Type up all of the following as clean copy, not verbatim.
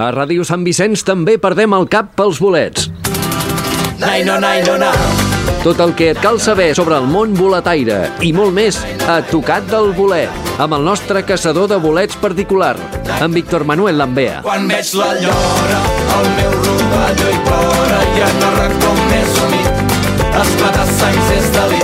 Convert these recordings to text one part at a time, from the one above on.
A Ràdio Sant Vicenç també perdem el cap pels bolets. Naino, naino, na. Tot el que et cal saber sobre el món boletaire i molt més a Tocat del Bolet, amb el nostre caçador de bolets particular, en Víctor Manuel Lambea. Quan veig la llora, el meu rovelló hi plora, ja no recordo més humit, esclata sangs és delit.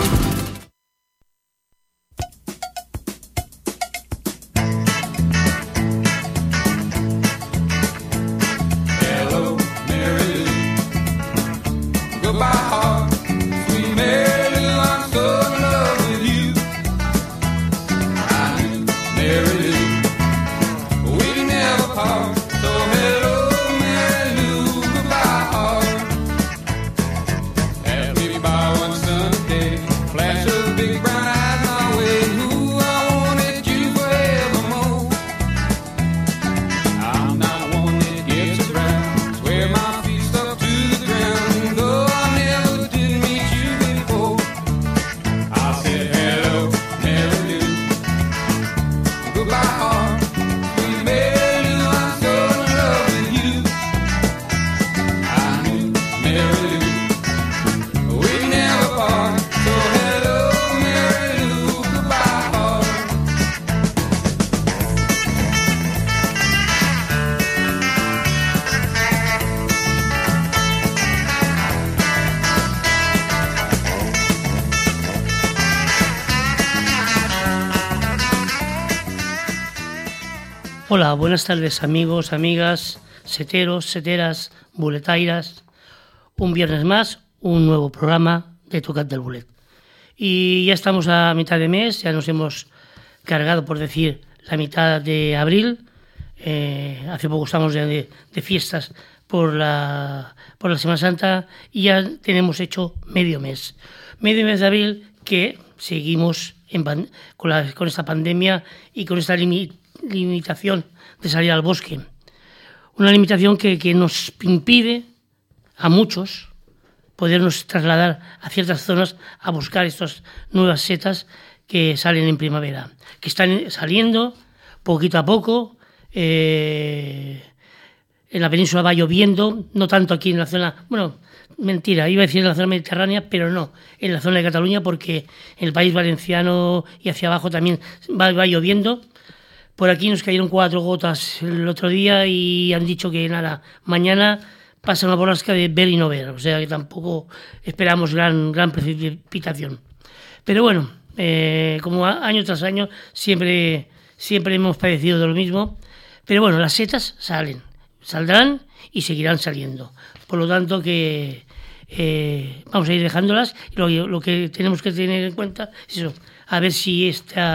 Hola, buenas tardes amigos, amigas, seteros, seteras, boletairas. Un viernes más, un nuevo programa de Tocat del Bolet. Y ya estamos a mitad de mes, ya nos hemos cargado, por decir, la mitad de abril. Hace poco estamos de fiestas por la Semana Santa y ya tenemos hecho medio mes. Medio mes de abril que seguimos con esta pandemia y con esta limitación de salir al bosque. Una limitación que nos impide a muchos podernos trasladar a ciertas zonas a buscar estas nuevas setas que salen en primavera, que están saliendo poquito a poco. En la península va lloviendo, no tanto aquí en la zona, bueno, mentira, iba a decir en la zona mediterránea, pero no, en la zona de Cataluña, porque en el País Valenciano y hacia abajo también va lloviendo. Por aquí nos cayeron 4 gotas el otro día y han dicho que nada, mañana pasa una borrasca de ver y no ver, o sea que tampoco esperamos gran precipitación. Pero bueno, como año tras año siempre hemos padecido de lo mismo, pero bueno, las setas saldrán y seguirán saliendo. Por lo tanto que vamos a ir dejándolas y lo que tenemos que tener en cuenta es eso, a ver si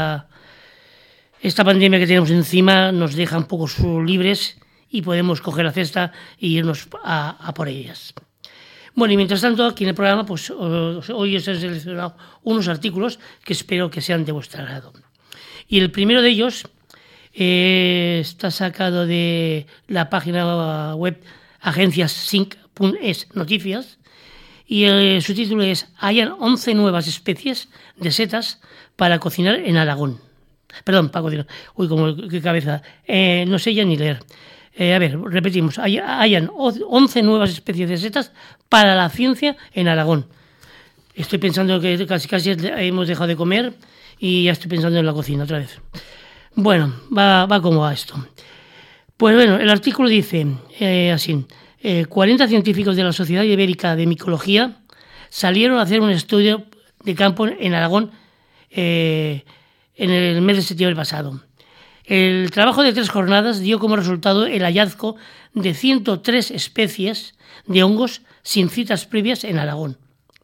esta pandemia que tenemos encima nos deja un poco libres y podemos coger la cesta e irnos a por ellas. Bueno, y mientras tanto, aquí en el programa, pues hoy os he seleccionado unos artículos que espero que sean de vuestro agrado. Y el primero de ellos está sacado de la página web agenciasinc.es Noticias y su título es «Hallan 11 nuevas especies de setas para cocinar en Aragón». Perdón, para cocinar. Uy, como qué cabeza. No sé ya ni leer. A ver, repetimos. Hayan 11 nuevas especies de setas para la ciencia en Aragón. Estoy pensando que casi hemos dejado de comer y ya estoy pensando en la cocina otra vez. Bueno, va como va esto. Pues bueno, el artículo dice así. 40 científicos de la Sociedad Ibérica de Micología salieron a hacer un estudio de campo en Aragón en el mes de septiembre pasado. El trabajo de 3 jornadas dio como resultado el hallazgo de 103 especies de hongos sin citas previas en Aragón.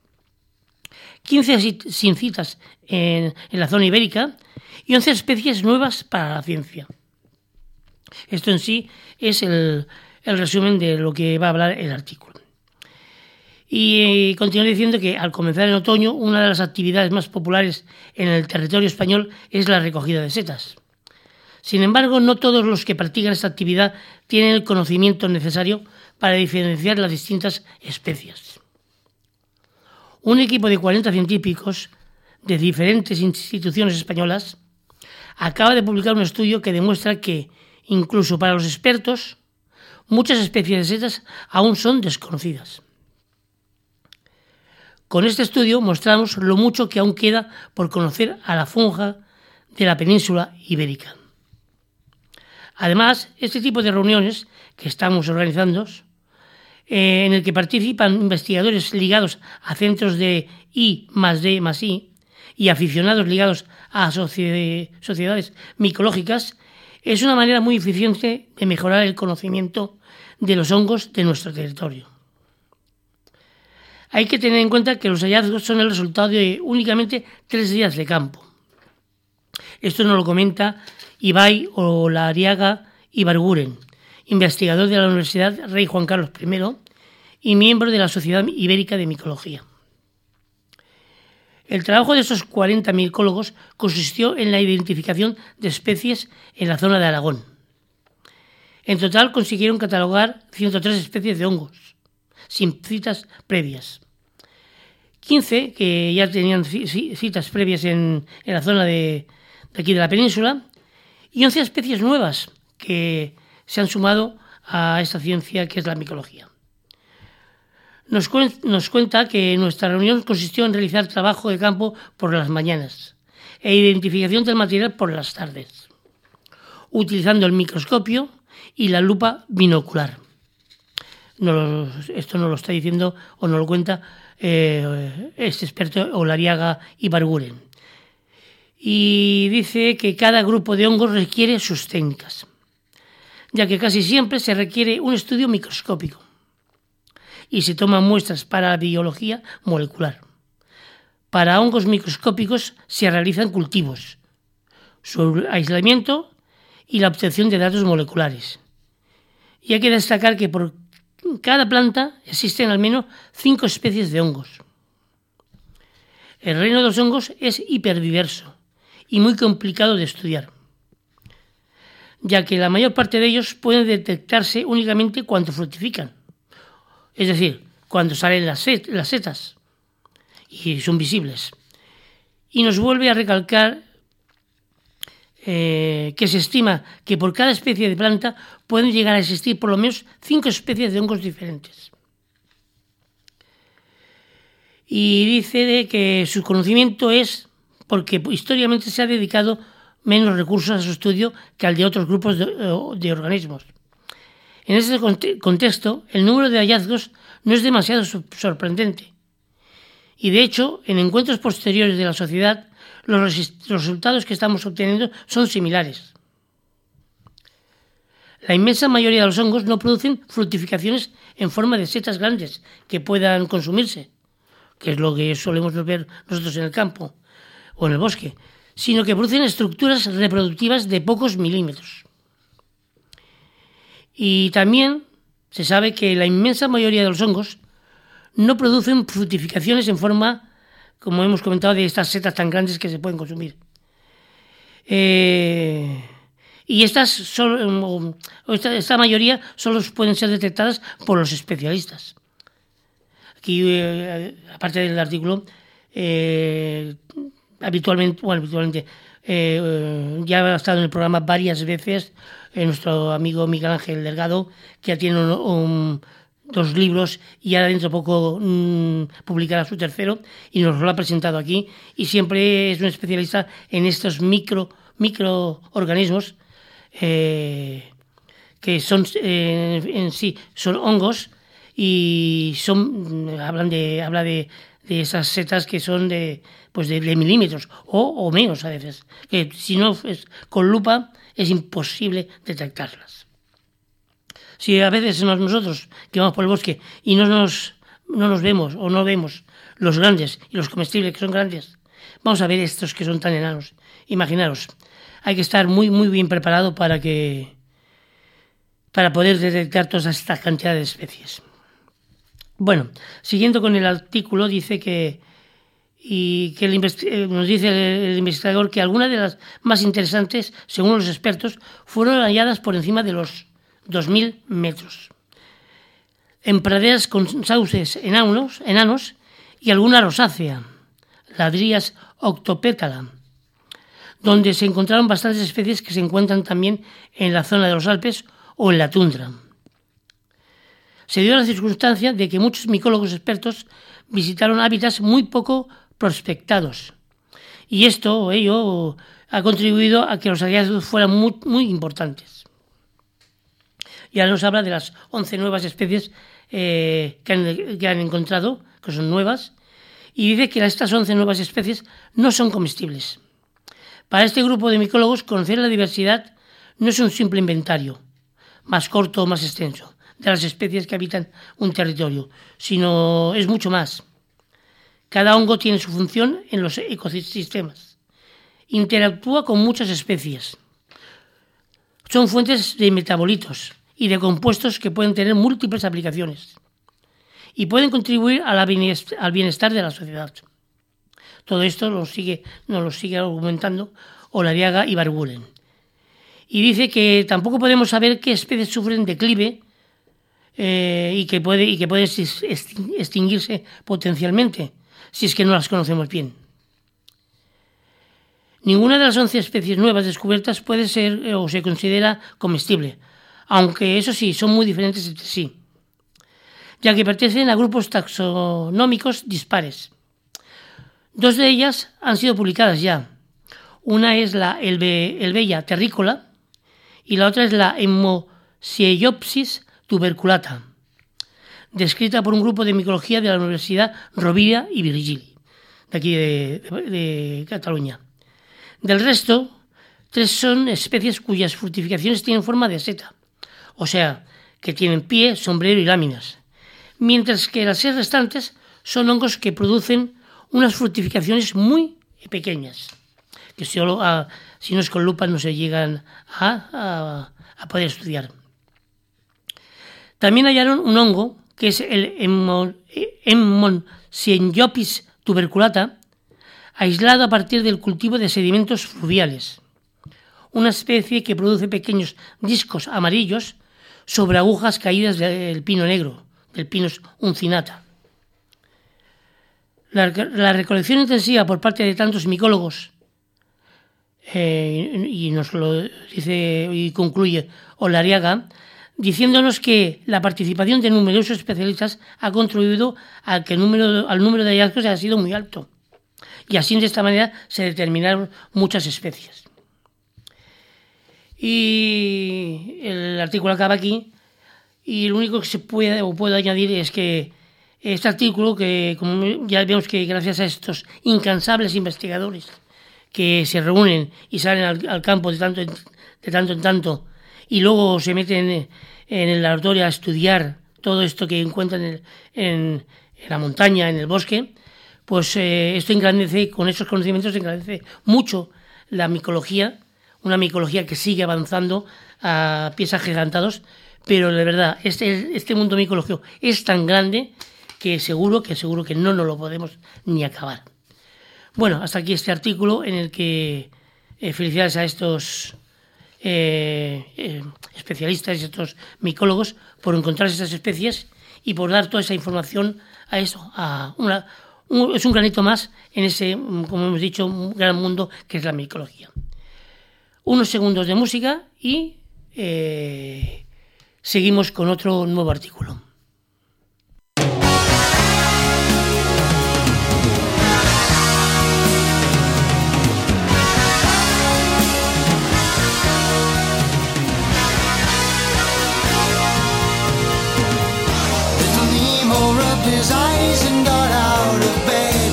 15 sin citas en la zona ibérica y 11 especies nuevas para la ciencia. Esto en sí es el resumen de lo que va a hablar el artículo. Y continúa diciendo que al comenzar el otoño, una de las actividades más populares en el territorio español es la recogida de setas. Sin embargo, no todos los que practican esta actividad tienen el conocimiento necesario para diferenciar las distintas especies. Un equipo de 40 científicos de diferentes instituciones españolas acaba de publicar un estudio que demuestra que, incluso para los expertos, muchas especies de setas aún son desconocidas. Con este estudio mostramos lo mucho que aún queda por conocer a la fauna de la península ibérica. Además, este tipo de reuniones que estamos organizando, en el que participan investigadores ligados a centros de I+D+I y aficionados ligados a sociedades micológicas, es una manera muy eficiente de mejorar el conocimiento de los hongos de nuestro territorio. Hay que tener en cuenta que los hallazgos son el resultado de únicamente 3 días de campo. Esto nos lo comenta Ibai Olariaga Ibarguren, investigador de la Universidad Rey Juan Carlos I y miembro de la Sociedad Ibérica de Micología. El trabajo de estos 40 micólogos consistió en la identificación de especies en la zona de Aragón. En total consiguieron catalogar 103 especies de hongos, sin citas previas. 15 que ya tenían citas previas en la zona de aquí de la península, y 11 especies nuevas que se han sumado a esta ciencia que es la micología. Nos cuenta que nuestra reunión consistió en realizar trabajo de campo por las mañanas e identificación del material por las tardes, utilizando el microscopio y la lupa binocular. Esto nos lo está diciendo o nos lo cuenta este experto Olariaga Ibarguren. Y dice que cada grupo de hongos requiere sus técnicas, ya que casi siempre se requiere un estudio microscópico y se toman muestras para la biología molecular. Para hongos microscópicos se realizan cultivos, su aislamiento y la obtención de datos moleculares. Y hay que destacar que por cada planta existen al menos 5 especies de hongos. El reino de los hongos es hiperdiverso y muy complicado de estudiar, ya que la mayor parte de ellos pueden detectarse únicamente cuando fructifican, es decir, cuando salen las setas y son visibles. Y nos vuelve a recalcar que se estima que por cada especie de planta pueden llegar a existir por lo menos 5 especies de hongos diferentes. Y dice que su conocimiento es porque históricamente se ha dedicado menos recursos a su estudio que al de otros grupos de organismos. En este contexto, el número de hallazgos no es demasiado sorprendente. Y de hecho, en encuentros posteriores de la sociedad, los resultados que estamos obteniendo son similares. La inmensa mayoría de los hongos no producen fructificaciones en forma de setas grandes que puedan consumirse, que es lo que solemos ver nosotros en el campo o en el bosque, sino que producen estructuras reproductivas de pocos milímetros. Y también se sabe que la inmensa mayoría de los hongos no producen fructificaciones en forma, como hemos comentado, de estas setas tan grandes que se pueden consumir. Y esta mayoría solo pueden ser detectadas por los especialistas. Aquí, aparte del artículo, habitualmente ya ha estado en el programa varias veces nuestro amigo Miguel Ángel Delgado, que ya tiene 2 libros y ahora dentro de poco publicará su tercero y nos lo ha presentado aquí, y siempre es un especialista en estos microorganismos que son en sí son hongos y habla de esas setas que son de milímetros o menos a veces, que si no es con lupa es imposible detectarlas. Si a veces nosotros que vamos por el bosque y no nos vemos o no vemos los grandes y los comestibles que son grandes, vamos a ver estos que son tan enanos. Imaginaros, hay que estar muy muy bien preparado para poder detectar todas estas cantidades de especies. Bueno, siguiendo con el artículo, dice nos dice el investigador que algunas de las más interesantes, según los expertos, fueron halladas por encima de los 2.000 metros, en praderas con sauces enanos y alguna rosácea, la Dryas octopetala, donde se encontraron bastantes especies que se encuentran también en la zona de los Alpes o en la tundra. Se dio la circunstancia de que muchos micólogos expertos visitaron hábitats muy poco prospectados. Y ello ha contribuido a que los hallazgos fueran muy importantes. Y ahora nos habla de las 11 nuevas especies que han encontrado, que son nuevas, y dice que estas 11 nuevas especies no son comestibles. Para este grupo de micólogos, conocer la diversidad no es un simple inventario, más corto o más extenso, de las especies que habitan un territorio, sino es mucho más. Cada hongo tiene su función en los ecosistemas. Interactúa con muchas especies. Son fuentes de metabolitos y de compuestos que pueden tener múltiples aplicaciones y pueden contribuir al bienestar de la sociedad. Todo esto nos lo sigue argumentando Olariaga y Barguren. Y dice que tampoco podemos saber qué especies sufren declive y que pueden extinguirse potencialmente, si es que no las conocemos bien. Ninguna de las 11 especies nuevas descubiertas puede ser o se considera comestible, aunque eso sí, son muy diferentes entre sí, ya que pertenecen a grupos taxonómicos dispares. 2 de ellas han sido publicadas ya. Una es la Elbella terrícola y la otra es la Hemosieyopsis tuberculata, descrita por un grupo de micología de la Universidad Rovira y Virgili, de aquí de Cataluña. Del resto, 3 son especies cuyas fructificaciones tienen forma de seta, o sea, que tienen pie, sombrero y láminas, mientras que las 6 restantes son hongos que producen unas fructificaciones muy pequeñas, que solo si no es con lupa no se llegan a poder estudiar. También hallaron un hongo, que es el Hemosieyopsis tuberculata, aislado a partir del cultivo de sedimentos fluviales, una especie que produce pequeños discos amarillos sobre agujas caídas del pino negro, del Pinus uncinata. La recolección intensiva por parte de tantos micólogos, y nos lo dice y concluye Olariaga, diciéndonos que la participación de numerosos especialistas ha contribuido al número de hallazgos haya sido muy alto. Y así, de esta manera, se determinaron muchas especies. Y el artículo acaba aquí, y lo único que se puedo añadir es que este artículo, que como ya vemos que gracias a estos incansables investigadores que se reúnen y salen al campo de tanto en tanto, y luego se meten en el laboratorio a estudiar todo esto que encuentran en la montaña, en el bosque, pues esto engrandece, con esos conocimientos engrandece mucho la micología, una micología que sigue avanzando a pies agigantados, pero de verdad, este mundo micológico es tan grande que seguro que no nos lo podemos ni acabar. Bueno, hasta aquí este artículo en el que felicidades a estos especialistas y estos micólogos por encontrar esas especies y por dar toda esa información a eso, es un granito más en ese, como hemos dicho, un gran mundo que es la micología. Unos segundos de música y seguimos con otro nuevo artículo. His eyes and got out of bed,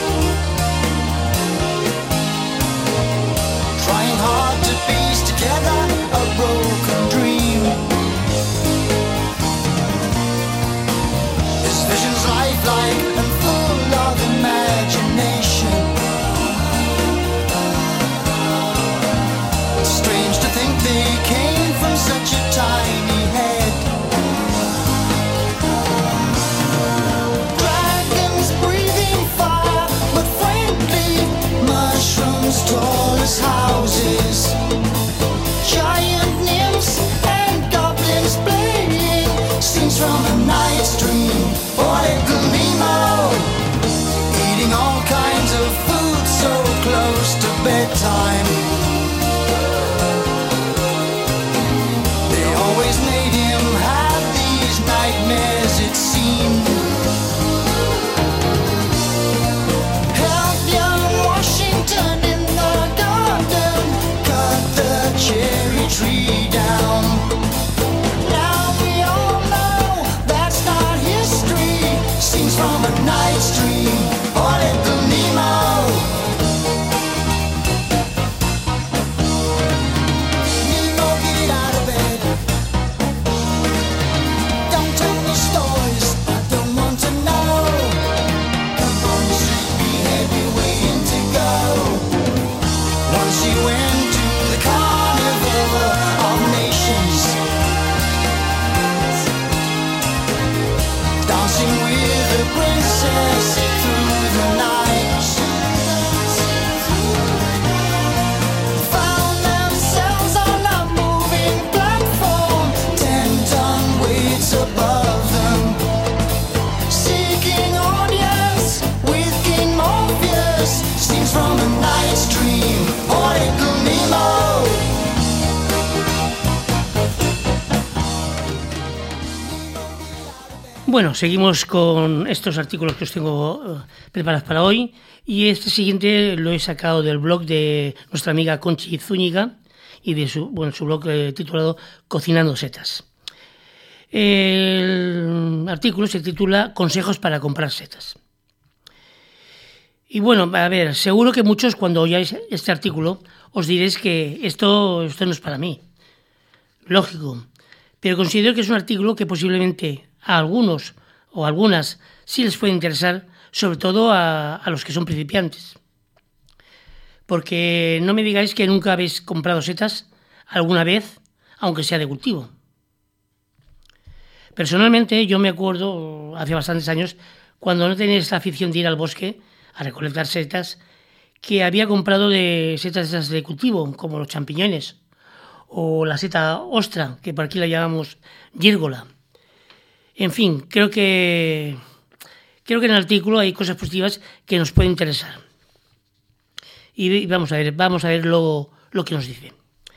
trying hard to piece together a broken dream. tree down. Now we all know that's not history. Scenes from a night's dream. Oh, little Nemo. Nemo, get out of bed. Don't tell me stories I don't want to know. Come on, you sleepy heavy waiting to go. Once she went to the carnival of nations, dancing with the princess through the night. Found themselves on a moving platform, 10-ton weights above them, seeking audience with King Morpheus. Scenes from a night's dream. Oh, little Nemo. Bueno, seguimos con estos artículos que os tengo preparados para hoy, y este siguiente lo he sacado del blog de nuestra amiga Conchi Zúñiga y de su blog titulado Cocinando Setas. El artículo se titula Consejos para comprar setas. Y bueno, a ver, seguro que muchos cuando oyáis este artículo os diréis que esto no es para mí. Lógico, pero considero que es un artículo que posiblemente a algunos o algunas sí les puede interesar, sobre todo a los que son principiantes. Porque no me digáis que nunca habéis comprado setas alguna vez, aunque sea de cultivo. Personalmente, yo me acuerdo hace bastantes años, cuando no tenía esta afición de ir al bosque a recolectar setas, que había comprado de setas esas de cultivo, como los champiñones, o la seta ostra, que por aquí la llamamos gírgola. En fin, creo que en el artículo hay cosas positivas que nos pueden interesar. Y vamos a ver lo que nos dice.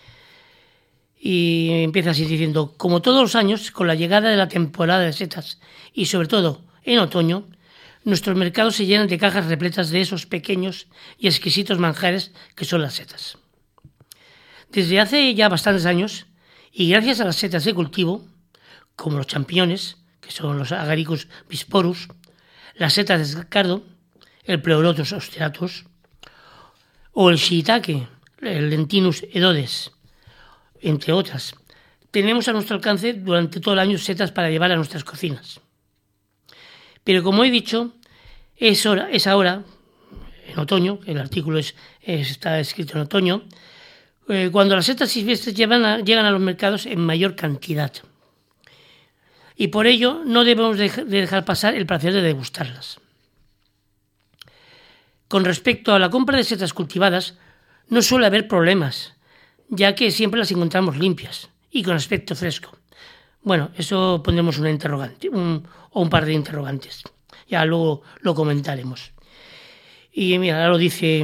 Y empieza así diciendo: como todos los años, con la llegada de la temporada de setas, y sobre todo en otoño, nuestros mercados se llenan de cajas repletas de esos pequeños y exquisitos manjares que son las setas. Desde hace ya bastantes años, y gracias a las setas de cultivo, como los champiñones, que son los Agaricus bisporus, las setas de cardo, el Pleurotus obstinatus, o el shiitake, el Lentinus edodes, entre otras, tenemos a nuestro alcance durante todo el año setas para llevar a nuestras cocinas. Pero como he dicho, es ahora, en otoño, el artículo está escrito en otoño, cuando las setas silvestres llegan a los mercados en mayor cantidad. Y por ello no debemos de dejar pasar el placer de degustarlas. Con respecto a la compra de setas cultivadas, no suele haber problemas, ya que siempre las encontramos limpias y con aspecto fresco. Bueno, eso pondremos una interrogante, o un par de interrogantes. Ya luego lo comentaremos. Y mira, lo dice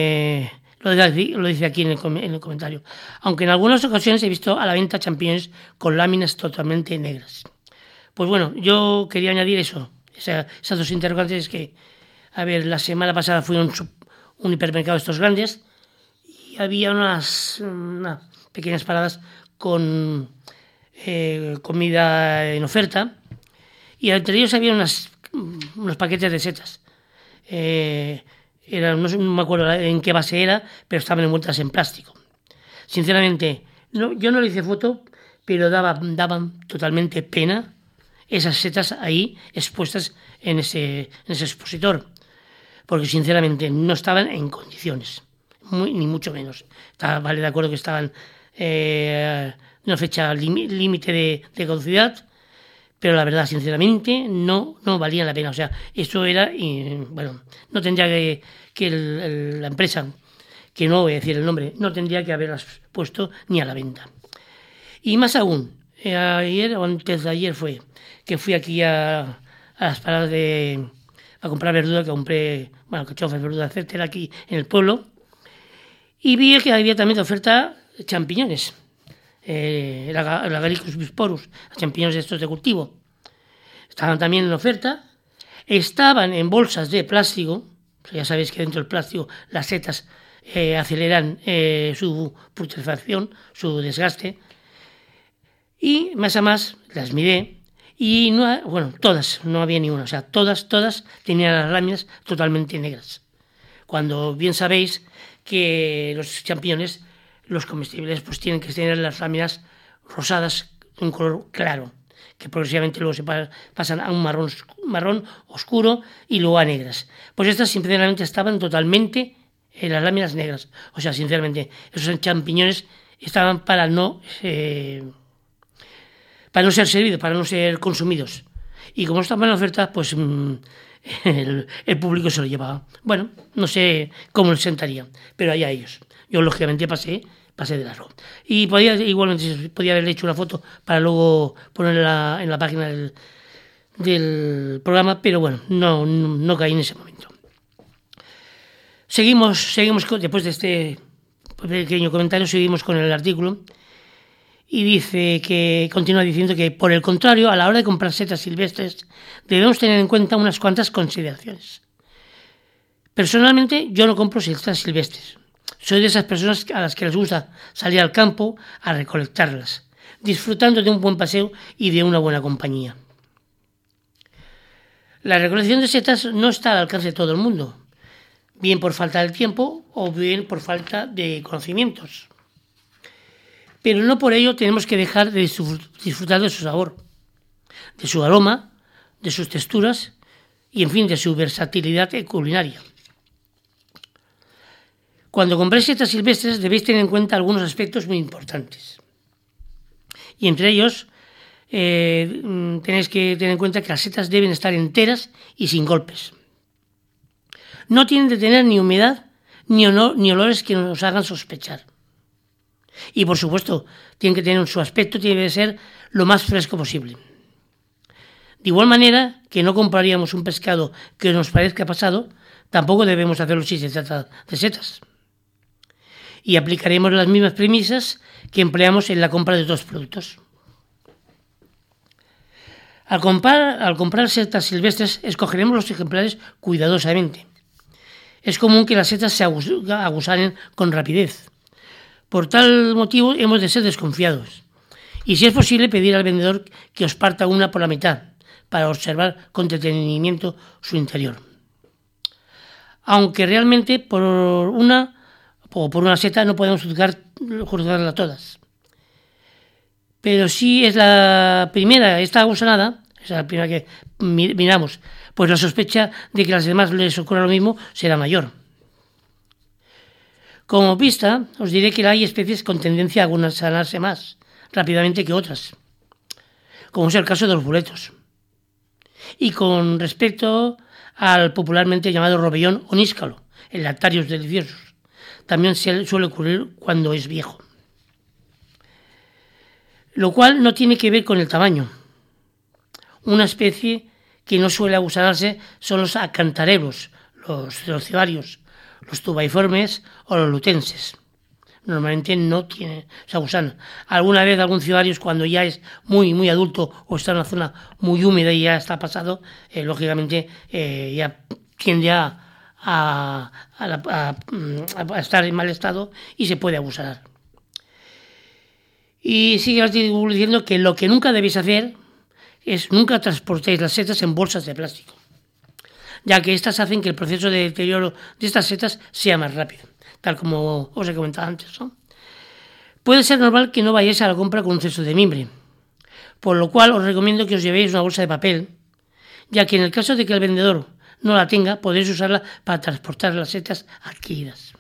aquí en el comentario. Aunque en algunas ocasiones he visto a la venta champiñones con láminas totalmente negras. Pues bueno, yo quería añadir eso, esas dos interrogantes que, a ver, la semana pasada fui a un hipermercado de estos grandes y había unas pequeñas paradas con comida en oferta, y entre ellos había unos paquetes de setas. No me acuerdo en qué base era, pero estaban envueltas en plástico. Sinceramente, yo no le hice foto, pero daban totalmente pena esas setas ahí expuestas en ese expositor, porque sinceramente no estaban en condiciones, ni mucho menos. Vale, de acuerdo que estaban una fecha límite de caducidad, pero la verdad, sinceramente, no valían la pena. O sea, eso era, no tendría que la empresa, que no voy a decir el nombre, no tendría que haberlas puesto ni a la venta. Y más aún, ayer o antes de ayer fue que fui aquí a las paradas a comprar verdura, que compré, cachofas, verdura, etcétera, aquí en el pueblo, y vi que había también de oferta champiñones, el Agaricus bisporus, champiñones estos de cultivo. Estaban también en oferta, estaban en bolsas de plástico. Ya sabéis que dentro del plástico las setas aceleran su putrefacción, su desgaste. Y más a más las miré y todas, no había ni una, o sea, todas tenían las láminas totalmente negras. Cuando bien sabéis que los champiñones, los comestibles, pues tienen que tener las láminas rosadas de un color claro, que progresivamente luego se pasan a un marrón oscuro y luego a negras. Pues estas sinceramente estaban totalmente en las láminas negras. O sea, sinceramente, esos champiñones estaban para no ser servidos, para no ser consumidos. Y como estaban en oferta, pues el público se lo llevaba. Bueno, no sé cómo les sentaría, pero allá ellos. Yo, lógicamente, pasé de largo. Y igualmente podía haberle hecho una foto para luego ponerla en la página del programa, pero bueno, no caí en ese momento. Seguimos después de este pequeño comentario, seguimos con el artículo. Y continúa diciendo que, por el contrario, a la hora de comprar setas silvestres, debemos tener en cuenta unas cuantas consideraciones. Personalmente, yo no compro setas silvestres. Soy de esas personas a las que les gusta salir al campo a recolectarlas, disfrutando de un buen paseo y de una buena compañía. La recolección de setas no está al alcance de todo el mundo, bien por falta de tiempo o bien por falta de conocimientos. Pero no por ello tenemos que dejar de disfrutar de su sabor, de su aroma, de sus texturas y, en fin, de su versatilidad culinaria. Cuando compréis setas silvestres debéis tener en cuenta algunos aspectos muy importantes. Y entre ellos tenéis que tener en cuenta que las setas deben estar enteras y sin golpes. No tienen de tener ni humedad ni olores que nos hagan sospechar. Y, por supuesto, tienen que tener su aspecto, tiene que ser lo más fresco posible. De igual manera que no compraríamos un pescado que nos parezca pasado, tampoco debemos hacerlo si se trata de setas. Y aplicaremos las mismas premisas que empleamos en la compra de otros productos. Al comprar setas silvestres, escogeremos los ejemplares cuidadosamente. Es común que las setas se agusanen con rapidez. Por tal motivo hemos de ser desconfiados y, si es posible, pedir al vendedor que os parta una por la mitad para observar con detenimiento su interior. Aunque realmente por una seta no podemos juzgarla todas. Pero si es la primera, esta agusanada, es la primera que miramos, pues la sospecha de que a las demás les ocurra lo mismo será mayor. Como pista, os diré que hay especies con tendencia a agusanarse más rápidamente que otras, como es el caso de los boletos. Y con respecto al popularmente llamado robellón o níscalo, el lactarios deliciosos, también suele ocurrir cuando es viejo. Lo cual no tiene que ver con el tamaño. Una especie que no suele agusanarse son los acantareros, los cebarios, los tubaiformes o los lutenses. Normalmente no se agusan. Alguna vez algún cibario, cuando ya es muy, muy adulto o está en una zona muy húmeda y ya está pasado, lógicamente ya tiende a estar en mal estado y se puede abusar. Y sigue diciendo que lo que nunca debéis hacer es nunca transportéis las setas en bolsas de plástico, ya que estas hacen que el proceso de deterioro de estas setas sea más rápido, tal como os he comentado antes, ¿no? Puede ser normal que no vayáis a la compra con un cesto de mimbre, por lo cual os recomiendo que os llevéis una bolsa de papel, ya que en el caso de que el vendedor no la tenga, podéis usarla para transportar las setas adquiridas.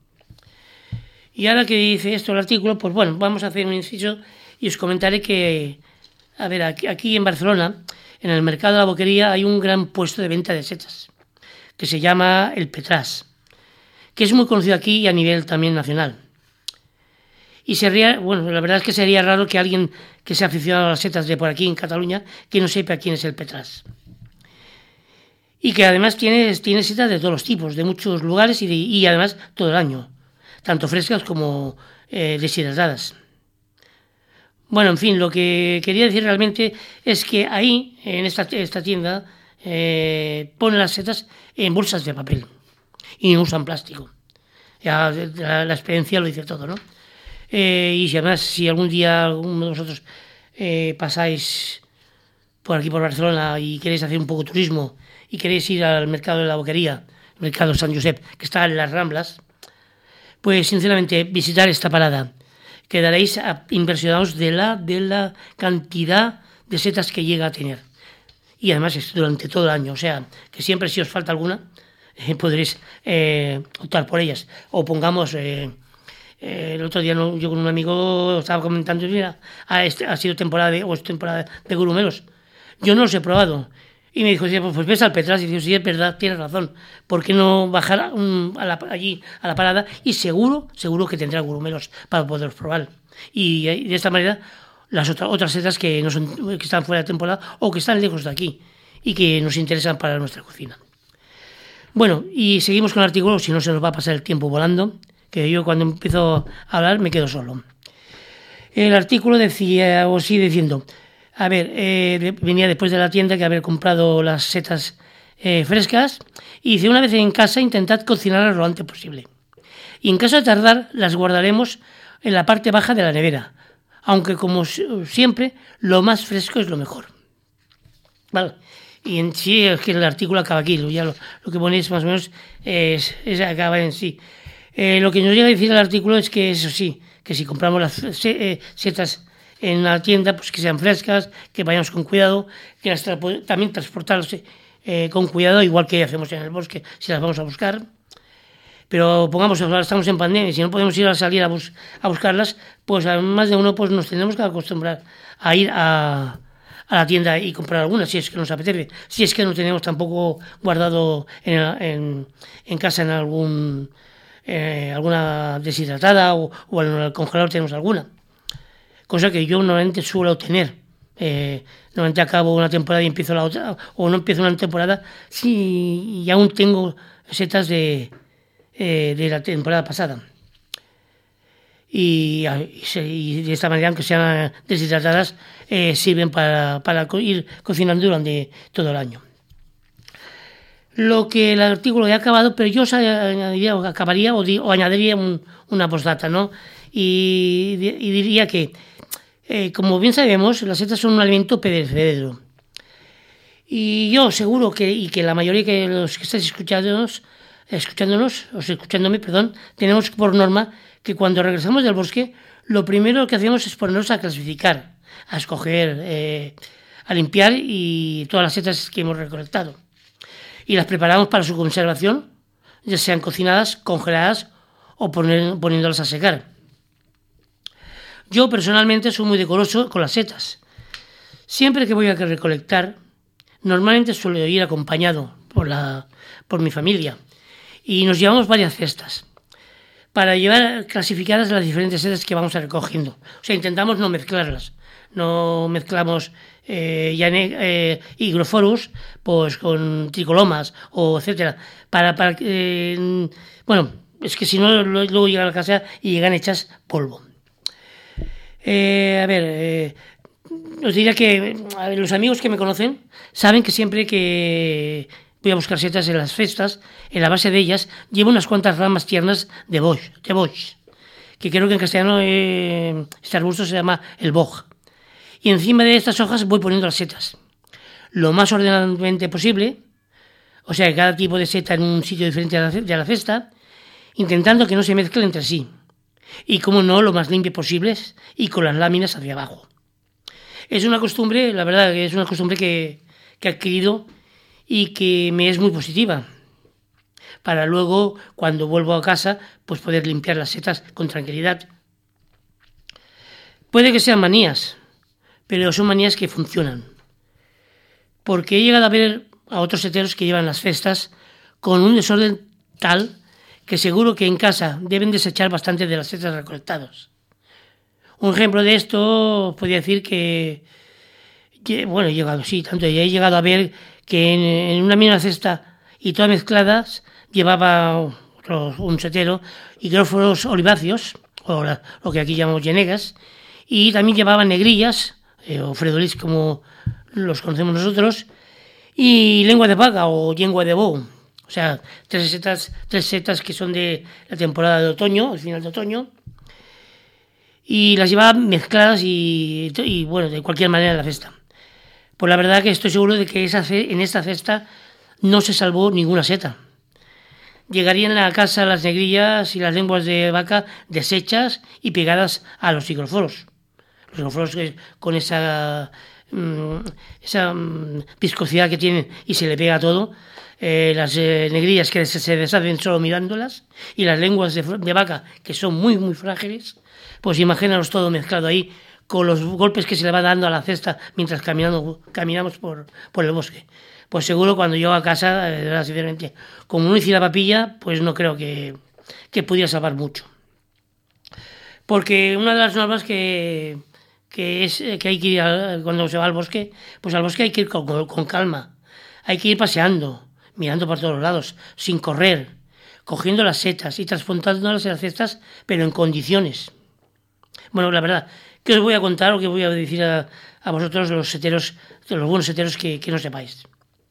Y ahora que dice esto el artículo, pues bueno, vamos a hacer un inciso y os comentaré que, aquí en Barcelona, en el mercado de la Boquería, hay un gran puesto de venta de setas, que se llama El Petrás, que es muy conocido aquí y a nivel también nacional. Y la verdad es que sería raro que alguien que sea aficionado a las setas de por aquí en Cataluña, que no sepa quién es El Petrás. Y que además tiene setas de todos los tipos, de muchos lugares y además todo el año, tanto frescas como deshidratadas. Bueno, en fin, lo que quería decir realmente es que ahí, en esta tienda, ponen las setas en bolsas de papel y no usan plástico. Ya la experiencia lo dice todo, ¿no? Y si además, si algún día alguno de vosotros pasáis por aquí por Barcelona y queréis hacer un poco de turismo y queréis ir al mercado de la Boquería, el mercado San Josep, que está en las Ramblas, pues sinceramente visitar esta parada. Quedaréis impresionados de la cantidad de setas que llega a tener. Y además es durante todo el año, o sea, que siempre si os falta alguna, podréis optar por ellas. O pongamos, el otro día yo con un amigo estaba comentando, mira, ha sido temporada de gurumelos. Yo no los he probado. Y me dijo, pues ves al Petras. Y digo, sí, es verdad, tienes razón. ¿Por qué no bajar allí a la parada? Y seguro que tendrá gurumelos para poder probar. Y de esta manera, las otras setas que están fuera de temporada o que están lejos de aquí y que nos interesan para nuestra cocina. Bueno, y seguimos con el artículo, si no se nos va a pasar el tiempo volando, que yo cuando empiezo a hablar me quedo solo. El artículo decía, o sigue diciendo, a ver, venía después de la tienda que haber comprado las setas frescas y dice, una vez en casa intentad cocinarlas lo antes posible. Y en caso de tardar, las guardaremos en la parte baja de la nevera, aunque como siempre, lo más fresco es lo mejor. Vale. Y en sí es que el artículo acaba aquí, ya lo que ponéis más o menos acaba en sí. Lo que nos llega a decir el artículo es que eso sí, que si compramos las setas en la tienda, pues que sean frescas, que vayamos con cuidado, que también transportarlas con cuidado, igual que hacemos en el bosque si las vamos a buscar. Pero pongamos, ahora estamos en pandemia, si no podemos salir a buscarlas, pues a más de uno pues nos tendremos que acostumbrar a ir a la tienda y comprar algunas, si es que nos apetece. Si es que no tenemos tampoco guardado en casa en alguna deshidratada o en el congelador tenemos alguna. Cosa que yo normalmente suelo tener. Normalmente acabo una temporada y empiezo la otra, o no empiezo una temporada, sí, y aún tengo setas de la temporada pasada. Y de esta manera, aunque sean deshidratadas, sirven para ir cocinando durante todo el año. Lo que el artículo ya ha acabado, pero yo acabaría o añadiría una postdata, ¿no? Y diría que, como bien sabemos, las setas son un alimento perecedero. Y yo seguro que la mayoría de los que estáis escuchándome, tenemos por norma que cuando regresamos del bosque, lo primero que hacemos es ponernos a clasificar, a escoger, a limpiar y todas las setas que hemos recolectado. Y las preparamos para su conservación, ya sean cocinadas, congeladas o poniéndolas a secar. Yo personalmente soy muy decoroso con las setas. Siempre que voy a recolectar, normalmente suelo ir acompañado por mi familia y nos llevamos varias cestas para llevar clasificadas las diferentes setas que vamos recogiendo. O sea, intentamos no mezclarlas. No mezclamos Hygrophorus pues con tricolomas o etcétera. Bueno, es que si no, luego llegan a la casa y llegan hechas polvo. Os diría que los amigos que me conocen saben que siempre que voy a buscar setas en las festas, en la base de ellas llevo unas cuantas ramas tiernas de boix, que creo que en castellano este arbusto se llama el boj. Y encima de estas hojas voy poniendo las setas, lo más ordenadamente posible, o sea, cada tipo de seta en un sitio diferente de la cesta, intentando que no se mezclen entre sí. Y como no, lo más limpio posible y con las láminas hacia abajo. Es una costumbre, la verdad, que es una costumbre que he adquirido y que me es muy positiva. Para luego, cuando vuelvo a casa, pues poder limpiar las setas con tranquilidad. Puede que sean manías, pero son manías que funcionan. Porque he llegado a ver a otros seteros que llevan las cestas con un desorden tal que seguro que en casa deben desechar bastante de las setas recolectadas. Un ejemplo de esto podría decir que he llegado a ver que en una misma cesta y todas mezcladas llevaba un setero higróforos oliváceos, o lo que aquí llamamos yenegas, y también llevaba negrillas, o fredolis como los conocemos nosotros, y lengua de vaca o lengua de bou, O sea, tres setas que son de la temporada de otoño, el final de otoño. Y las llevaba mezcladas y bueno, de cualquier manera en la cesta. Pues la verdad que estoy seguro de que en esta cesta no se salvó ninguna seta. Llegarían a casa las negrillas y las lenguas de vaca deshechas y pegadas a los higroforos. Los higroforos con esa viscosidad que tienen y se le pega todo. Las negrillas que se deshacen solo mirándolas y las lenguas de vaca que son muy muy frágiles, pues imagínanos todo mezclado ahí con los golpes que se le va dando a la cesta mientras caminamos por el bosque. Pues seguro cuando llego a casa, de verdad, sinceramente, como no hice la papilla, pues no creo que pudiera salvar mucho. Porque una de las normas que hay que ir cuando se va al bosque, pues al bosque hay que ir con calma, hay que ir paseando, mirando por todos los lados, sin correr, cogiendo las setas y transportándolas en las cestas, pero en condiciones. Bueno, la verdad, ¿qué os voy a contar o qué voy a decir a vosotros los seteros, los buenos seteros que no sepáis?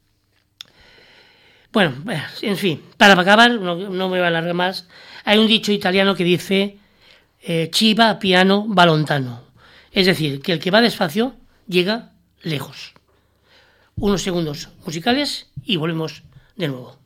Bueno, en fin, para acabar, no me voy a alargar más, hay un dicho italiano que dice chi va piano va lontano. Es decir, que el que va despacio llega lejos. Unos segundos musicales y volvemos de nuevo.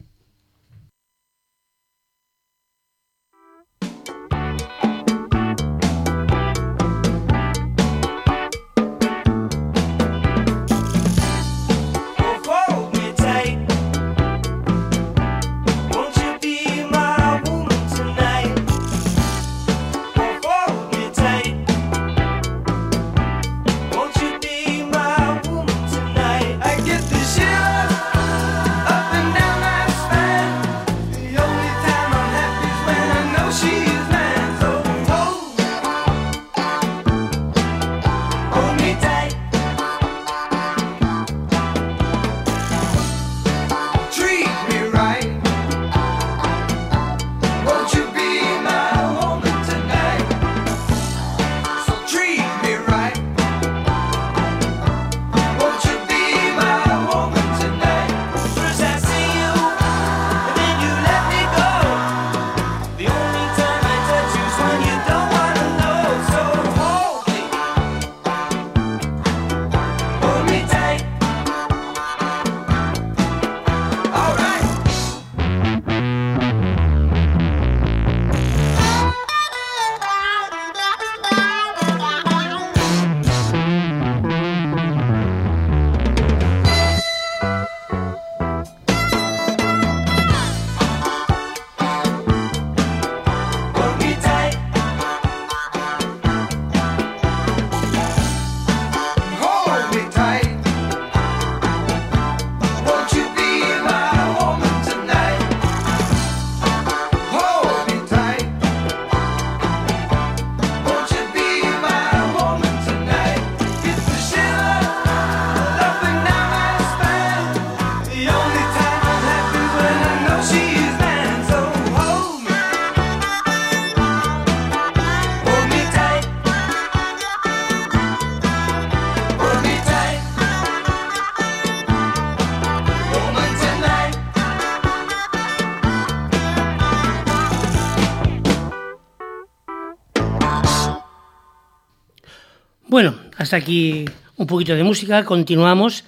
Bueno, hasta aquí un poquito de música, continuamos.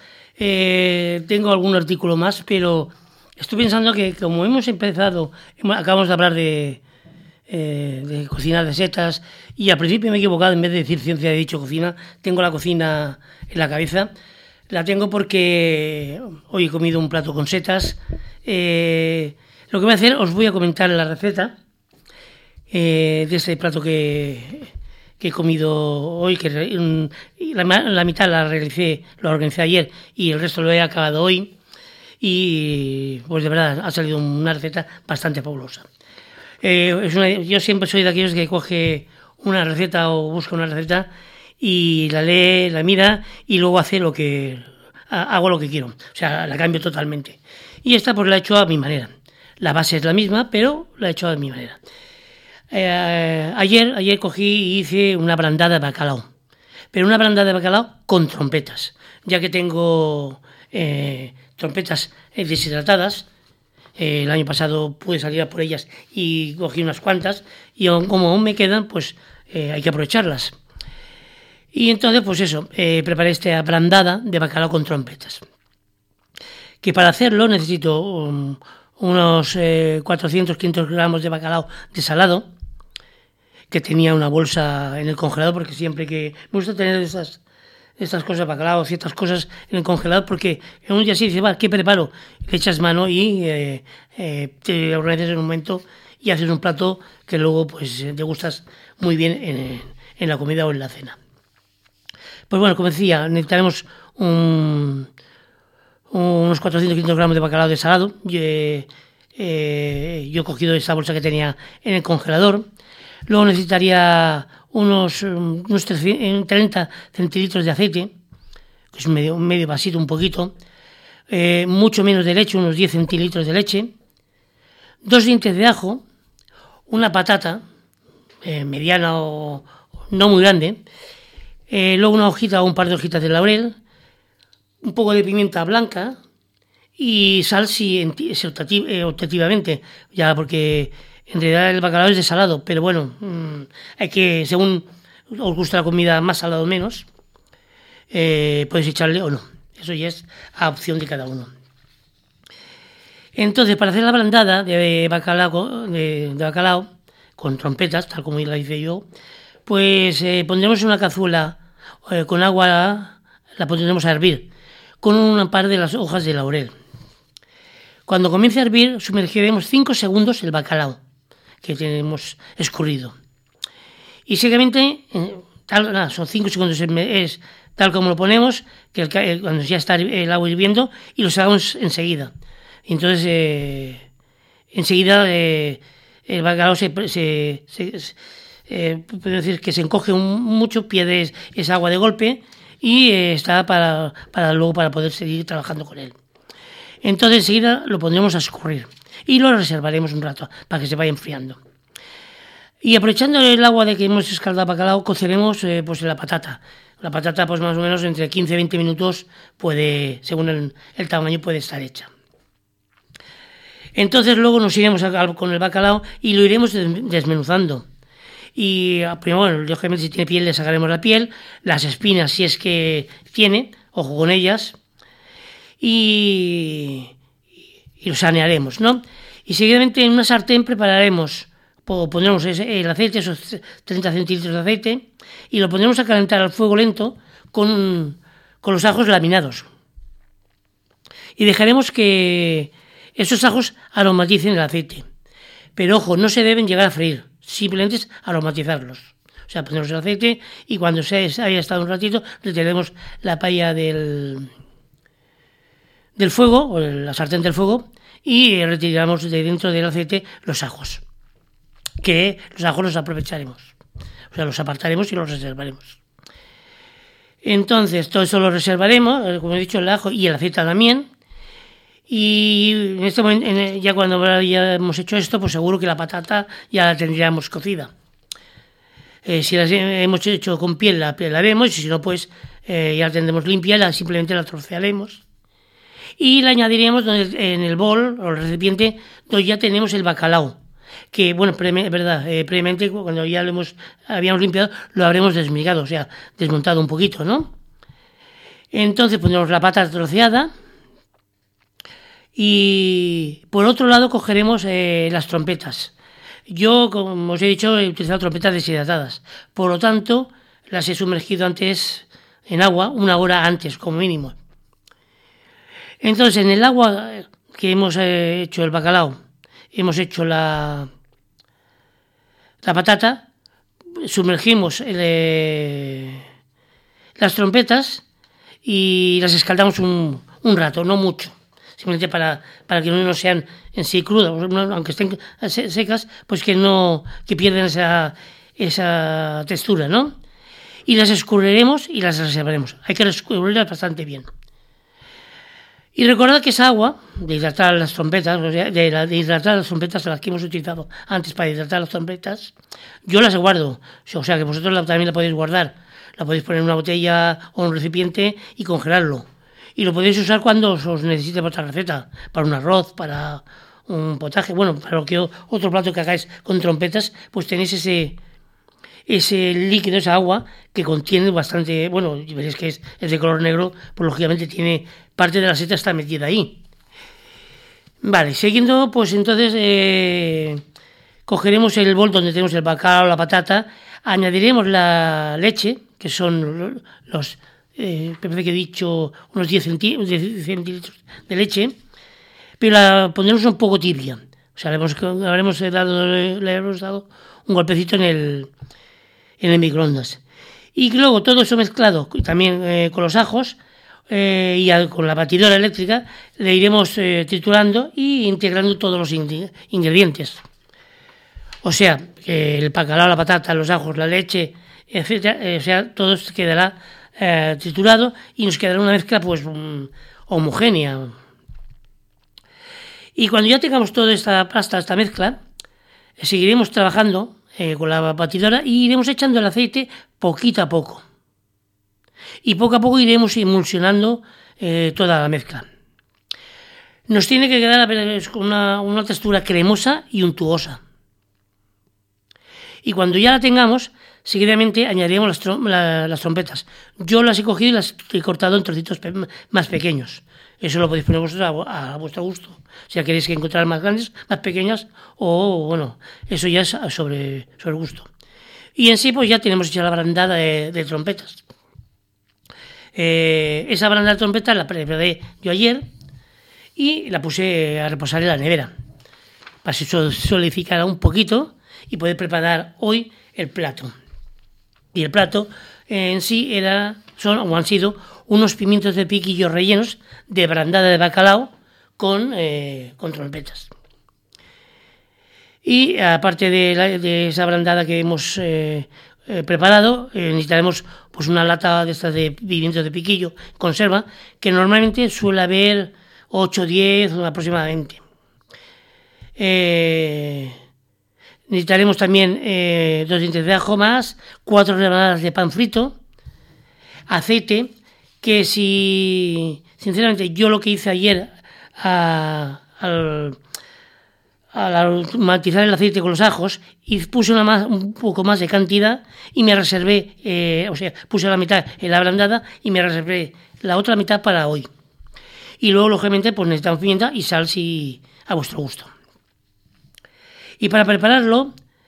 Tengo algún artículo más, pero estoy pensando que como hemos empezado, acabamos de hablar de cocina de setas y al principio me he equivocado, en vez de decir ciencia he dicho cocina, tengo la cocina en la cabeza. La tengo porque hoy he comido un plato con setas. Lo que voy a hacer, os voy a comentar la receta de este plato que he comido hoy, que la mitad lo organicé ayer y el resto lo he acabado hoy. Y pues de verdad ha salido una receta bastante fabulosa. Yo siempre soy de aquellos que coge una receta o busca una receta y la lee, la mira y luego hago lo que quiero. O sea, la cambio totalmente. Y esta pues la he hecho a mi manera. La base es la misma, pero la he hecho a mi manera. Ayer cogí y hice una brandada de bacalao. Pero una brandada de bacalao con trompetas. Ya que tengo trompetas deshidratadas El año pasado pude salir a por ellas y cogí unas cuantas y como aún me quedan, pues hay que aprovecharlas. Y entonces, pues eso, preparé esta brandada de bacalao con trompetas. Que para hacerlo necesito unos 400-500 gramos de bacalao desalado, que tenía una bolsa en el congelador, porque siempre que me gusta tener estas cosas, bacalao, ciertas cosas en el congelador, porque en un día así dices, va, ¿qué preparo? Le echas mano y te organizas en un momento y haces un plato que luego pues te gustas muy bien en la comida o en la cena. Pues bueno, como decía, necesitaremos unos 400-500 gramos de bacalao desalado. Yo he cogido esa bolsa que tenía en el congelador. Luego necesitaría unos 30 centilitros de aceite, que es medio vasito, un poquito. Mucho menos de leche, unos 10 centilitros de leche. 2 dientes de ajo. Una patata, mediana o no muy grande. Luego una hojita o un par de hojitas de laurel. Un poco de pimienta blanca y sal si optativamente, ya porque en realidad el bacalao es desalado, pero bueno, hay que, según os gusta la comida más salada o menos, podéis echarle o no. Eso ya es a opción de cada uno. Entonces, para hacer la brandada de bacalao con trompetas, tal como la hice yo, pues pondremos en una cazuela con agua, la pondremos a hervir con una par de las hojas de laurel. Cuando comience a hervir, sumergiremos 5 segundos el bacalao que tenemos escurrido. Y seguidamente, son 5 segundos, es tal como lo ponemos, que cuando ya está el agua hirviendo, y lo sacamos enseguida. Entonces, enseguida el bacalao puede decir que se encoge mucho, pierde esa agua de golpe, y está para luego para poder seguir trabajando con él. Entonces enseguida lo pondremos a escurrir y lo reservaremos un rato para que se vaya enfriando. Y aprovechando el agua de que hemos escaldado bacalao, coceremos pues la patata. La patata pues más o menos entre 15-20 minutos según el tamaño puede estar hecha. Entonces luego nos iremos con el bacalao y lo iremos desmenuzando. Y primero, bueno, lógicamente si tiene piel le sacaremos la piel, las espinas si es que tiene, ojo con ellas, y lo sanearemos, ¿no? Y seguidamente en una sartén pondremos el aceite, esos 30 centilitros de aceite, y lo pondremos a calentar al fuego lento con los ajos laminados. Y dejaremos que esos ajos aromaticen el aceite. Pero ojo, no se deben llegar a freír. Simplemente es aromatizarlos. O sea, ponemos el aceite y cuando haya estado un ratito, retiraremos la paella del fuego, o la sartén del fuego, y retiramos de dentro del aceite los ajos. Que los ajos los aprovecharemos. O sea, los apartaremos y los reservaremos. Entonces, todo eso lo reservaremos, como he dicho, el ajo y el aceite también. Y en este momento, ya cuando ya hemos hecho esto, pues seguro que la patata ya la tendríamos cocida. Si la hemos hecho con piel, la pelaremos, y si no, pues ya la tendremos limpia, simplemente la trocearemos. Y la añadiríamos en el bol o el recipiente donde ya tenemos el bacalao. Que, bueno, previamente, cuando ya habíamos limpiado, lo habremos desmigado, o sea, desmontado un poquito, ¿no? Entonces pondremos la patata troceada. Y por otro lado cogeremos las trompetas. Yo, como os he dicho, he utilizado trompetas deshidratadas. Por lo tanto, las he sumergido antes en agua, 1 hora antes, como mínimo. Entonces, en el agua que hemos hecho el bacalao, hemos hecho la patata, sumergimos las trompetas y las escaldamos un rato, no mucho. Simplemente para que no sean en sí crudas, aunque estén secas, pues que pierdan esa textura, ¿no? Y las escurriremos y las reservaremos. Hay que escurrirlas bastante bien. Y recordad que esa agua de hidratar las trompetas, o sea, de hidratar las trompetas, las que hemos utilizado antes para hidratar las trompetas, yo las guardo. O sea que vosotros también la podéis guardar. La podéis poner en una botella o un recipiente y congelarlo. Y lo podéis usar cuando os necesite para otra receta, para un arroz, para un potaje, bueno, para lo que otro plato que hagáis con trompetas, pues tenéis ese líquido, esa agua que contiene bastante, bueno, veréis que es de color negro, pues lógicamente tiene parte de la seta está metida ahí. Vale, siguiendo, pues entonces cogeremos el bol donde tenemos el bacalao, la patata, añadiremos la leche, que son los, me parece que he dicho unos 10 centilitros de leche, pero la pondremos un poco tibia. O sea, le habremos dado un golpecito en el microondas. Y luego todo eso mezclado también con los ajos y con la batidora eléctrica le iremos triturando y integrando todos los ingredientes. O sea, el bacalao, la patata, los ajos, la leche, etcétera, o sea, todo quedará triturado y nos quedará una mezcla pues homogénea. Y cuando ya tengamos toda esta pasta, esta mezcla, seguiremos trabajando con la batidora y iremos echando el aceite poquito a poco. Y poco a poco iremos emulsionando toda la mezcla. Nos tiene que quedar con una textura cremosa y untuosa. Y cuando ya la tengamos, seguidamente añadiremos las trompetas. Yo las he cogido y las he cortado en trocitos más pequeños. Eso lo podéis poner vosotros a vuestro gusto. Si queréis encontrar más grandes, más pequeñas, o bueno, eso ya es sobre gusto. Y en sí, pues ya tenemos hecha la barandada de trompetas. Esa barandada de trompetas la preparé yo ayer y la puse a reposar en la nevera para que se solidificara un poquito y poder preparar hoy el plato. Y el plato en sí han sido unos pimientos de piquillo rellenos de barandada de bacalao con trompetas. Y aparte de esa barandada que hemos preparado, necesitaremos pues una lata de estas de pimientos de piquillo conserva, que normalmente suele haber 8 o 10 aproximadamente. Necesitaremos también 2 dientes de ajo más, 4 rebanadas de pan frito, aceite, que sinceramente yo lo que hice ayer al matizar el aceite con los ajos y puse un poco más de cantidad y me reservé, puse la mitad en la barandada y me reservé la otra mitad para hoy. Y luego lógicamente pues necesitamos pimienta y sal a vuestro gusto. Y para prepararlo,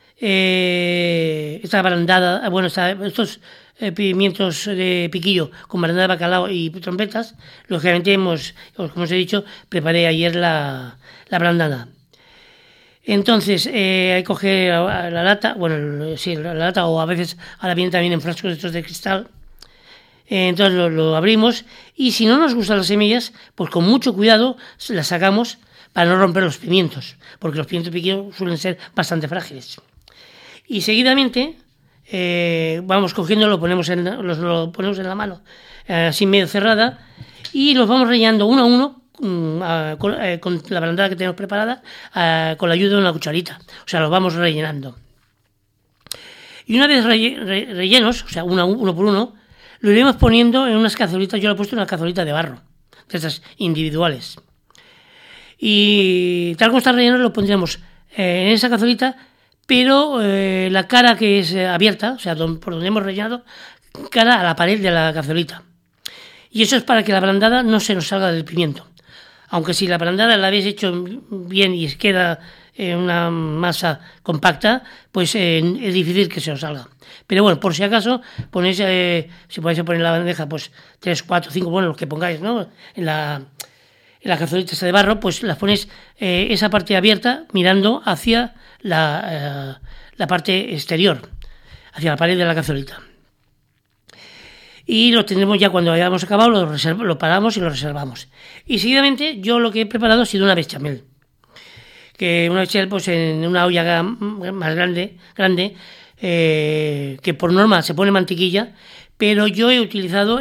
esta barandada, estos pimientos de piquillo con barandada de bacalao y trompetas, lógicamente como os he dicho, preparé ayer la barandada. Entonces, hay que coger la lata, la lata, o a veces ahora viene también en frascos estos de cristal. Entonces lo abrimos y si no nos gustan las semillas, pues con mucho cuidado las sacamos para no romper los pimientos, porque los pimientos piquillos suelen ser bastante frágiles. Y seguidamente vamos cogiendo, lo ponemos en la mano, así medio cerrada, y los vamos rellenando uno a uno con la barandada que tenemos preparada, con la ayuda de una cucharita. O sea, los vamos rellenando. Y una vez rellenos, o sea, uno por uno, lo iremos poniendo en unas cazuelitas. Yo lo he puesto en una cazolita de barro, de estas individuales. Y tal como está relleno, lo pondremos en esa cazolita, pero la cara que es abierta, o sea, por donde hemos rellenado, cara a la pared de la cazolita. Y eso es para que la barandada no se nos salga del pimiento. Aunque si la barandada la habéis hecho bien y queda una masa compacta, pues es difícil que se os salga. Pero bueno, por si acaso, ponéis, si podéis poner en la bandeja, pues 3, 4, 5, bueno, los que pongáis, ¿no? En la cazolita esta de barro, pues las ponéis esa parte abierta mirando hacia la parte exterior, hacia la pared de la cazolita. Y lo tendremos ya cuando hayamos acabado, lo paramos y lo reservamos. Y seguidamente yo lo que he preparado ha sido una bechamel. Que una bechamel pues en una olla más grande, que por norma se pone mantequilla, pero yo he utilizado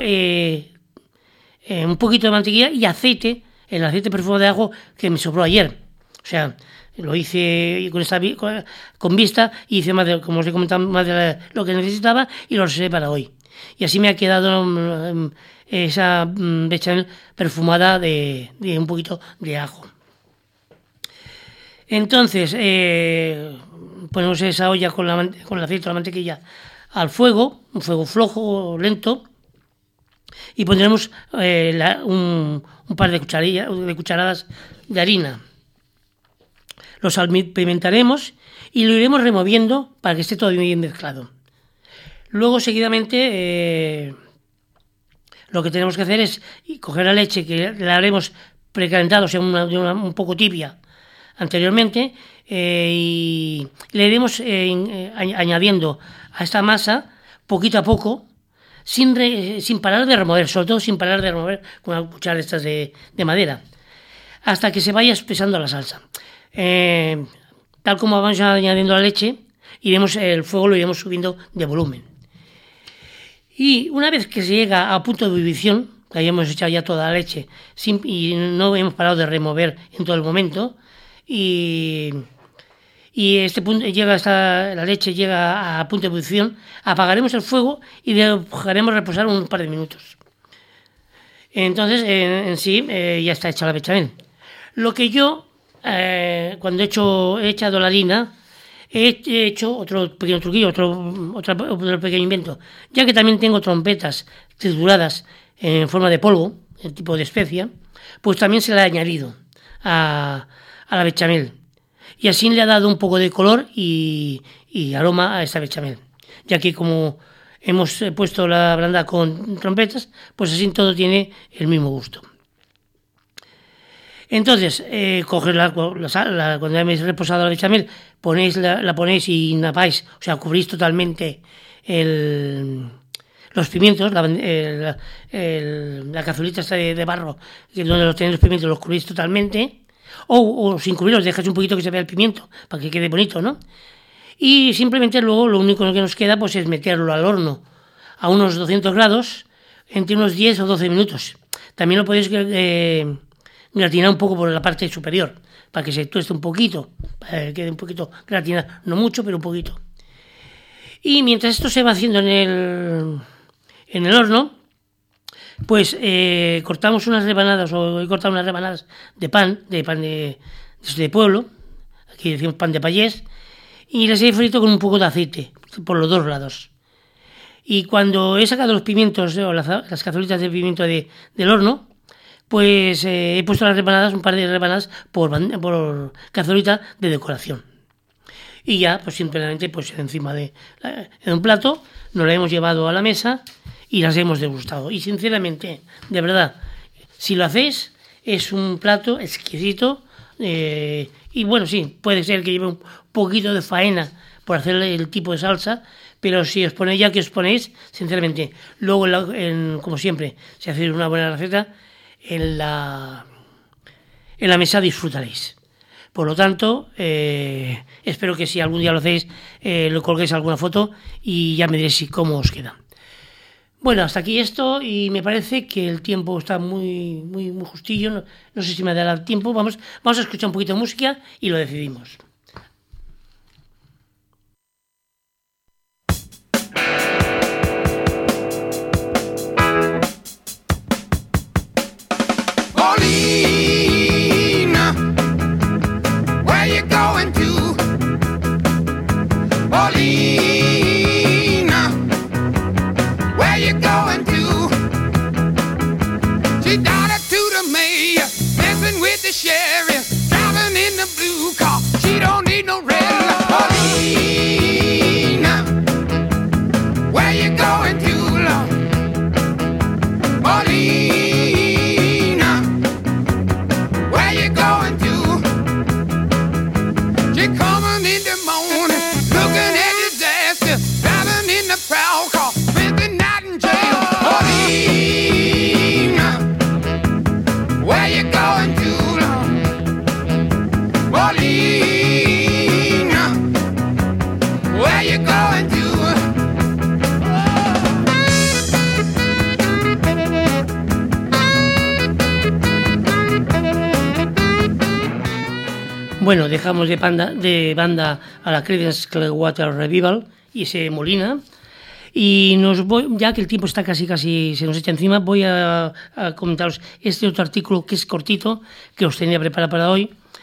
un poquito de mantequilla y aceite, el aceite perfumado de ajo que me sobró ayer. O sea, lo hice con vista y hice más como os he comentado, más de lo que necesitaba y lo reservé para hoy. Y así me ha quedado esa bechamel perfumada de un poquito de ajo. Entonces, ponemos esa olla con el aceite o la mantequilla al fuego, un fuego flojo, lento, y pondremos un par de cucharadas de harina. Lo salpimentaremos y lo iremos removiendo para que esté todo bien mezclado. Luego, seguidamente, lo que tenemos que hacer es coger la leche, que la haremos precalentada, o sea, un poco tibia anteriormente, y le iremos añadiendo a esta masa poquito a poco, sin parar de remover, sobre todo sin parar de remover con una cuchara de estas de madera, hasta que se vaya espesando la salsa. Tal como vamos añadiendo la leche, el fuego lo iremos subiendo de volumen. Y una vez que se llega a punto de ebullición, que hayamos echado ya toda la leche y no hemos parado de remover en todo el momento, y este punto la leche llega a punto de ebullición, apagaremos el fuego y dejaremos reposar un par de minutos. Entonces, en sí, ya está hecha la bechamel. Lo que yo, cuando he echado la harina, he hecho otro pequeño truquillo, otro pequeño invento, ya que también tengo trompetas trituradas en forma de polvo, el tipo de especia, pues también se la he añadido a la bechamel. Y así le ha dado un poco de color y aroma a esta bechamel, ya que como hemos puesto la blanda con trompetas, pues así todo tiene el mismo gusto. Entonces, coger cuando habéis reposado la bechamel, la ponéis y napáis, o sea, cubrís totalmente los pimientos, la cazuelita esta de barro, donde los tenéis los pimientos, los cubrís totalmente, o sin cubrirlos, dejáis un poquito que se vea el pimiento, para que quede bonito, ¿no? Y simplemente luego lo único que nos queda pues es meterlo al horno a unos 200 grados, entre unos 10 o 12 minutos. También lo podéis gratinar un poco por la parte superior, para que se tueste un poquito, para que quede un poquito gratinado, no mucho, pero un poquito. Y mientras esto se va haciendo en el horno, pues cortamos unas rebanadas, o he cortado unas rebanadas de pan de pueblo, aquí decimos pan de payés, y las he frito con un poco de aceite por los dos lados. Y cuando he sacado los pimientos o las cazuelitas de pimiento del horno, pues he puesto las rebanadas, un par de rebanadas por cazuelita de decoración. Y ya, pues simplemente pues encima de un plato, nos la hemos llevado a la mesa y las hemos degustado. Y sinceramente, de verdad, si lo hacéis, es un plato exquisito. Y bueno, sí, puede ser que lleve un poquito de faena por hacer el tipo de salsa, pero si os ponéis, ya que os ponéis, sinceramente, luego, como siempre, si hacéis una buena receta, en la mesa disfrutaréis. Por lo tanto, espero que si algún día lo hacéis, lo colguéis alguna foto y ya me diréis cómo os queda. Bueno, hasta aquí esto, y me parece que el tiempo está muy, muy, muy justillo. No sé si me dará tiempo. Vamos a escuchar un poquito de música y lo decidimos. Bueno, dejamos de banda a la Creedence Clearwater Revival y se Molina. Y ya que el tiempo está casi se nos echa encima, voy a comentaros este otro artículo que es cortito, que os tenía preparado para hoy.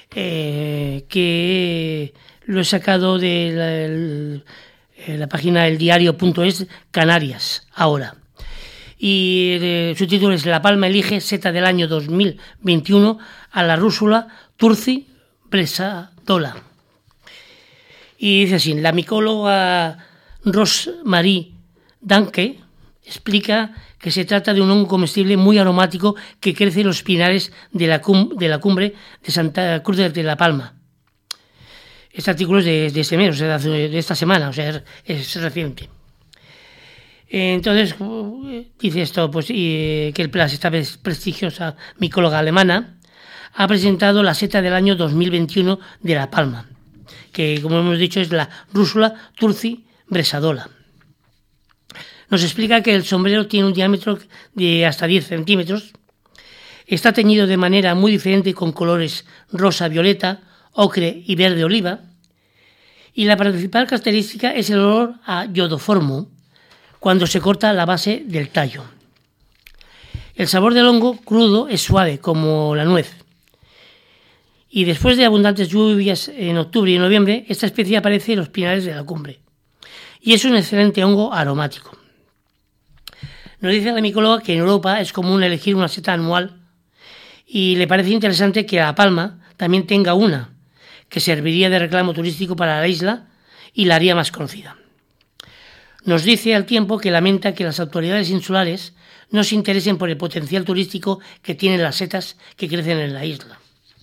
que lo he sacado de la página eldiario.es, Canarias, ahora. Y su título es La Palma elige seta del año 2021 a la rúsula Turci Bresadola. Y dice así: la micóloga Rosemarie Danke explica que se trata de un hongo comestible muy aromático que crece en los pinares de la cumbre de Santa Cruz de la Palma. Este artículo es de este mes, o sea, de esta semana, o sea, es reciente. Entonces, dice esto, pues, que esta prestigiosa micóloga alemana ha presentado la seta del año 2021 de La Palma, que, como hemos dicho, es la rúsula Turci Bresadola. Nos explica que el sombrero tiene un diámetro de hasta 10 centímetros, está teñido de manera muy diferente con colores rosa, violeta, ocre y verde oliva, y la principal característica es el olor a iodoformo cuando se corta la base del tallo. El sabor del hongo crudo es suave como la nuez, y después de abundantes lluvias en octubre y noviembre, esta especie aparece en los pinares de la cumbre, y es un excelente hongo aromático. Nos dice la micóloga que en Europa es común elegir una seta anual y le parece interesante que La Palma también tenga una, que serviría de reclamo turístico para la isla y la haría más conocida. Nos dice al tiempo que lamenta que las autoridades insulares no se interesen por el potencial turístico que tienen las setas que crecen en la isla.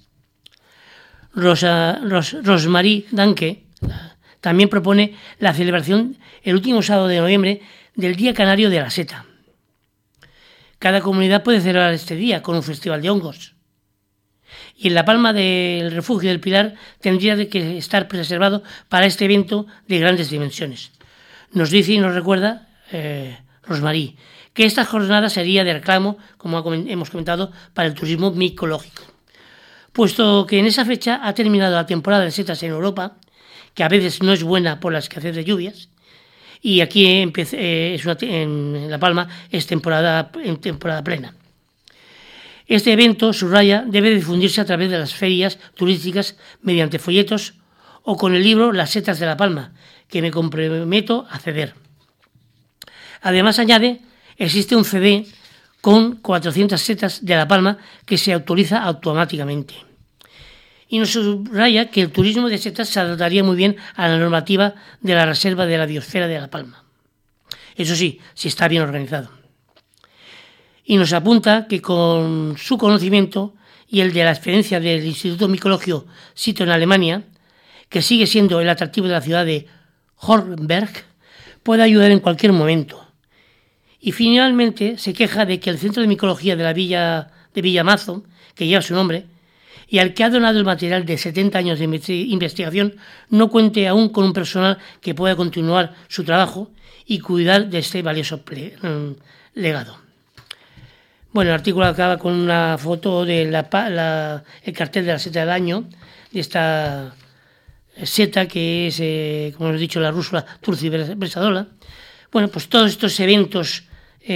Rosemarie Danke también propone la celebración el último sábado de noviembre del Día Canario de la Seta. Cada comunidad puede celebrar este día con un festival de hongos. Y en La Palma del Refugio del Pilar tendría que estar preservado para este evento de grandes dimensiones. Nos dice y nos recuerda Rosemarie que esta jornada sería de reclamo, como hemos comentado, para el turismo micológico. Puesto que en esa fecha ha terminado la temporada de setas en Europa, que a veces no es buena por la escasez de lluvias, y aquí en La Palma es temporada plena. Este evento, subraya, debe difundirse a través de las ferias turísticas mediante folletos o con el libro Las setas de La Palma, que me comprometo a ceder. Además, añade, existe un CD con 400 setas de La Palma que se autoriza automáticamente. Y nos subraya que el turismo de setas se adaptaría muy bien a la normativa de la Reserva de la Biosfera de La Palma. Eso sí, si está bien organizado. Y nos apunta que con su conocimiento y el de la experiencia del Instituto Micológico sito en Alemania, que sigue siendo el atractivo de la ciudad de Hornberg, puede ayudar en cualquier momento. Y finalmente se queja de que el Centro de Micología de la Villa de Villamazo, que lleva su nombre, y al que ha donado el material de 70 años de investigación, no cuente aún con un personal que pueda continuar su trabajo y cuidar de este valioso legado. Bueno, el artículo acaba con una foto de el cartel de la seta del año, de esta seta que es, como hemos dicho, la rúsula Turci Bresadola. Bueno, pues todos estos eventos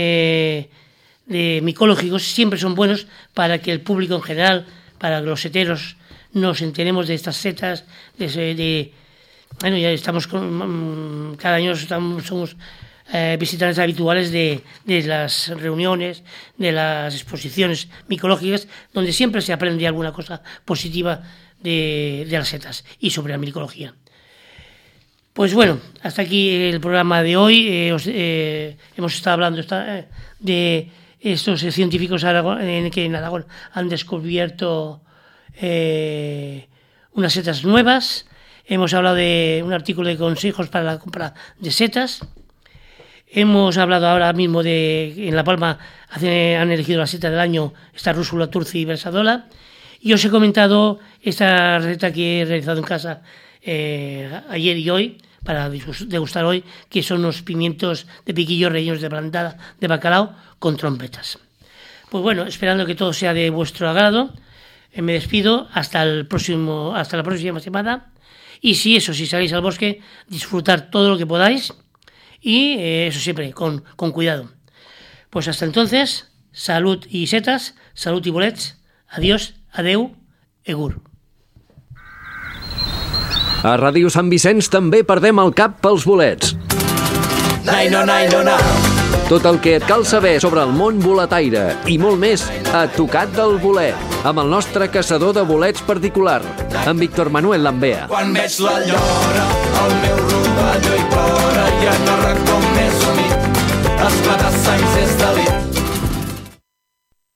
micológicos siempre son buenos para que el público en general, para que los seteros nos enteremos de estas setas, bueno, ya estamos cada año somos visitantes habituales de las reuniones, de las exposiciones micológicas, donde siempre se aprende alguna cosa positiva de las setas y sobre la micología. Pues bueno, hasta aquí el programa de hoy. Hemos estado hablando de estos científicos que en Aragón han descubierto unas setas nuevas. Hemos hablado de un artículo de consejos para la compra de setas. Hemos hablado ahora mismo en La Palma han elegido la seta del año, esta rúsula Turci Bresadola. Y os he comentado esta receta que he realizado en casa ayer y hoy, para degustar hoy, que son unos pimientos de piquillo rellenos de plantada de bacalao con trompetas. Pues bueno, esperando que todo sea de vuestro agrado, me despido hasta la próxima semana. Y si saléis al bosque, disfrutar todo lo que podáis y eso siempre con cuidado. Pues hasta entonces, salud y setas, salud y bolets, adiós, adeu, egur. A Ràdio Sant Vicenç també perdem el cap pels bolets. Naino, naino, na. Tot el que et cal saber sobre el món boletaire i molt més a Tocat del Bolet, amb el nostre caçador de bolets particular, en Víctor Manuel Lambea. Quan veig la llora, el meu rovelló hi plora, ja no recordo més humit, esclatar sangs és delit.